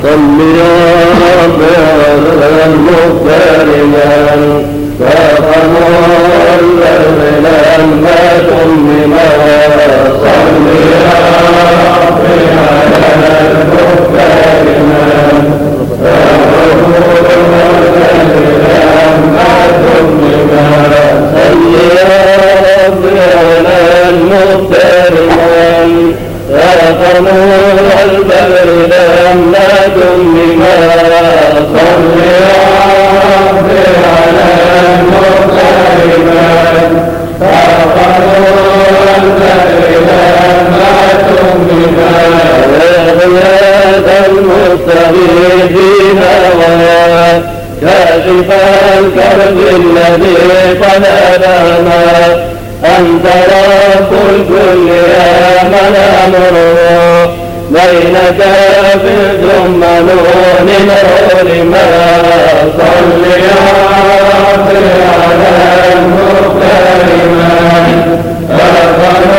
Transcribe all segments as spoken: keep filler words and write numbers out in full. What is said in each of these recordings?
صل يا رب على المختار من فاقم البذل ما تمما صل يا رب على المختار من فاقم البذل ما تمما صل يا رب على المختار من فاقم البذل ما تمما صل يا رب على المختار من فاقم البذل ما تمما يا غياث المستغيثين هوى كاشف الكرب الذي قد ألما أنت رب الكل يا من أمره بينك في ثم نون علما صل يا رب على المختار من فاقم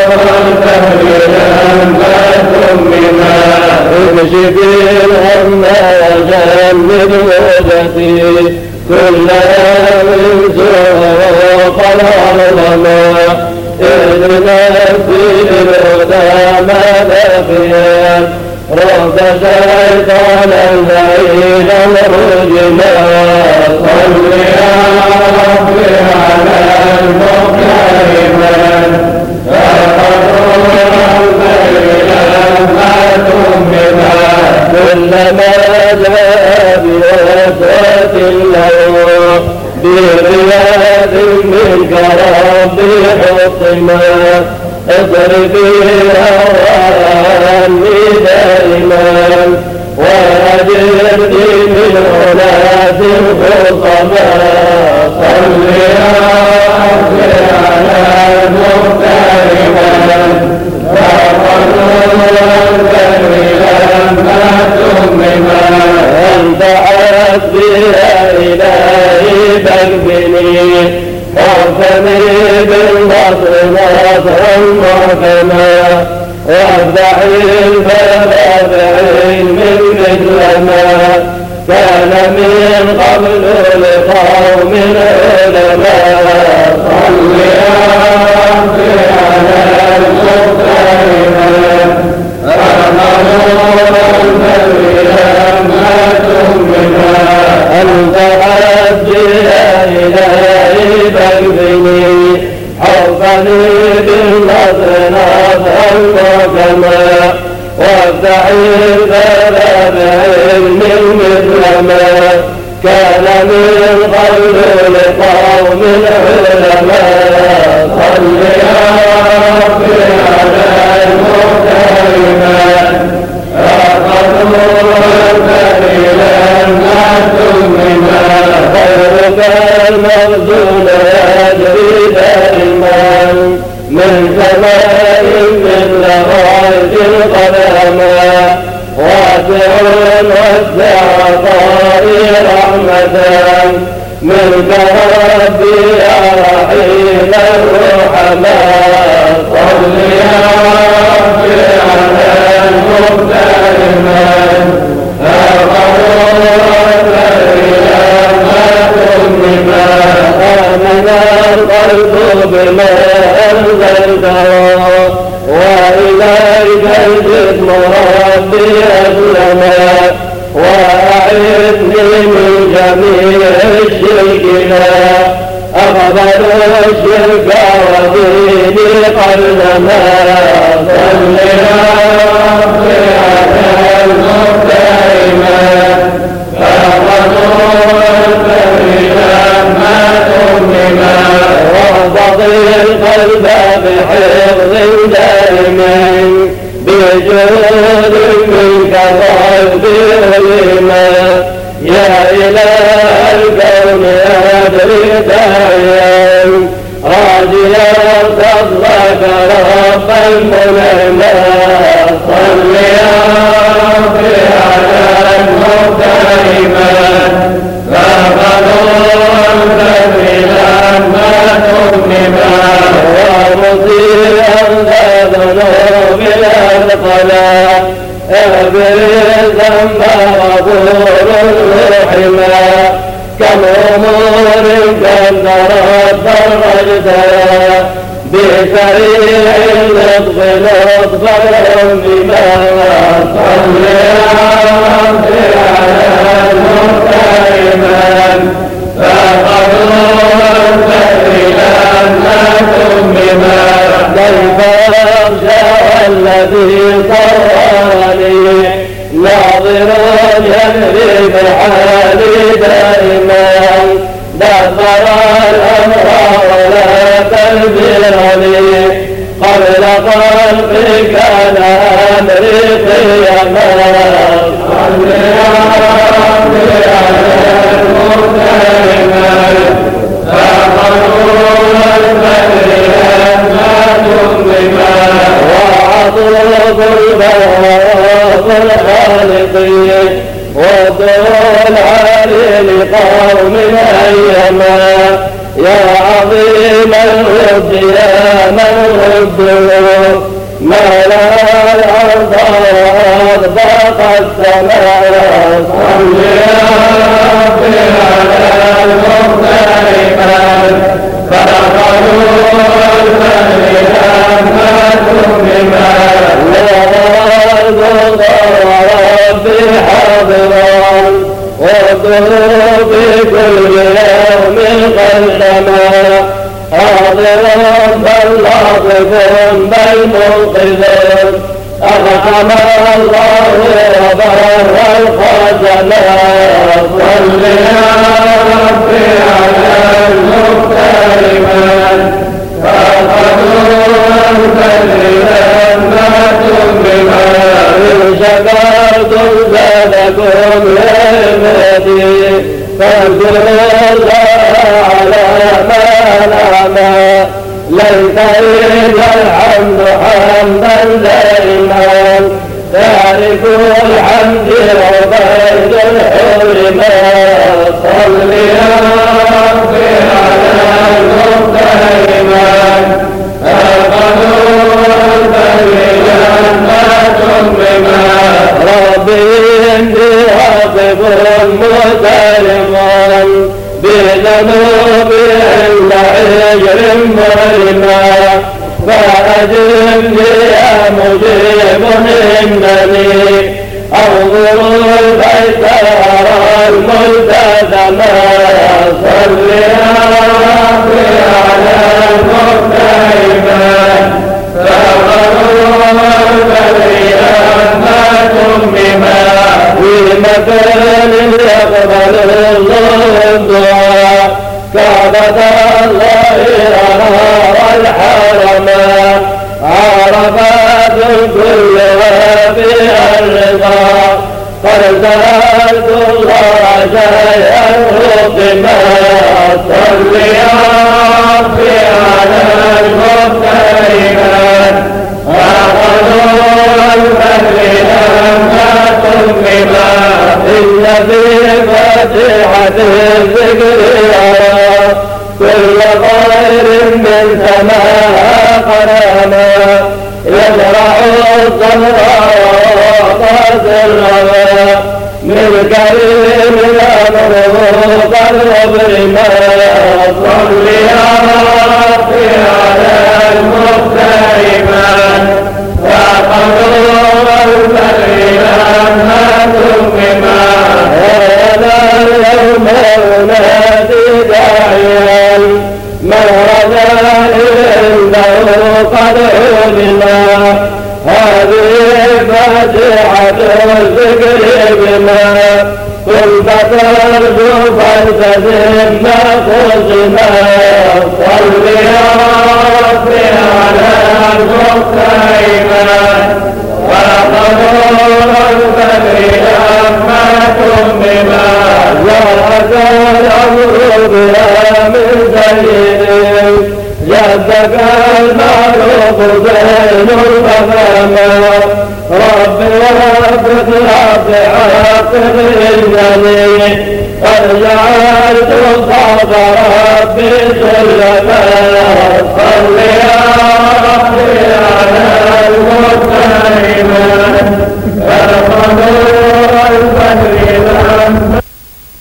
البذل ما تمما اكشف الهم وجنب وجهي كل من سوق العظماء اهدنا في الهدى ماذا فيها رب شيطانا بعيدا رجما صل يا رب على المختار من فاقم البذل ما تمما كلما جاء بوسوة له برياض منك ربي حطما اضربي هواني دائما واجرني من عناد الخصما صل يا رب على المختار من فاقم البذل ما تمما انت حسبي يا الهي فاكفني واغفني بالنصر نصرا محكما وافتح الباب بعلم مثل ما كان من قبل لقوم علماء صل يا رب على المختار من فاقم البذل ما تمما أنت حسبي يا إلهي فاكفني حفني بالنصر نصرا محكما وافتح الباب بعلم مثل ما كان من قبل لقوم علماء صل يا رب على المختار من فاقم البذل ما تمما خيرك المخزون يجري دائما من سماء مثل غيث القدما واسع وسع عطائي رحمة منك ربي يا رحيم الرحماء صل يا رب على المختار من فاقم البذل ما تمما آمن القلب بما أنزلته وإليك الجسم ربي أسلما وأعذني من جميع الشرك لا أقبل الشرك وديني قلما صل يا رب على المختار من فاقم البذل ما تمما واحفظ القلب بحفظ دائما بجود منك قلبي علما يا إله الكون أدري داعيا راجيا فضلك رب المنعما صل يا رب على المختار من فاقم البذل ما تمما ومصيرا ذا ذنوب الأثقلا اغفر فغفور رحما كم أمور كدرت فرجتها بسريع اللطف لطفا بما صل ربي على المكرم فقدوا سبيلا بما كيف أخشى الذي صورني ناظر يهري بحالي دائما دبر الأمر ولا تنذرني قبل خلقي كان أمري قيما صل ربي على المكرم فقدوا البدر وعطوب البواب الخالقين ودول علي لقوم أيما يا عظيم الرد يا من رده ما لا الأرض وأضبط السماء صل ربي على المختلفات فدخلوا الفريقات بما والرب وربي حاضرا وادعوا بكل يوم قدما حاضرا بل لاطف بل منقذ أرحم الله وبر الخزنا صل ربي على المكرمات فقدوا الفريقات بما إن شكرتم زادكم نعمتي فاذكروا الله على ما نعمى ليس إلا الحمد حمدا دائما تعرف الحمد عبيد الحرمات صل ربي على المكرمات فقدوا الفريقات بما ربي إني واقف مترما بذنوبي عند حجر مرما فأجبني يا مجيب إنني أنظر البيت أرى الملتزما صل ربي على المكرمات فقدوا الفريقات بما في مكان يقبل الله الدعاء كعبة الله أنهار الحرم عرفات كلها فيها الرضا قد سألت الله شيئا بما صل ربي على المكرمات فقدوا الفريقات بما إن في فاتحة الذكر كل خير من سماء قراما يزرع الصبر وقاسرها من كريم أمره قرب ما صل ربي على المكرمات فقدوا الفريقات بما هذا اليوم أنادي داعيا من رجاني عنده قد علما هذه فاتحة الذكر بما كنت ترجو فلتزم خصما صل ربي على المكرمات فقدوا الفريقات بما ذاك الأمر بها من سيد جدك المعروف زين الفهما رب وفق رب عاقب إنني قد جعلت صبر ربي سلما صل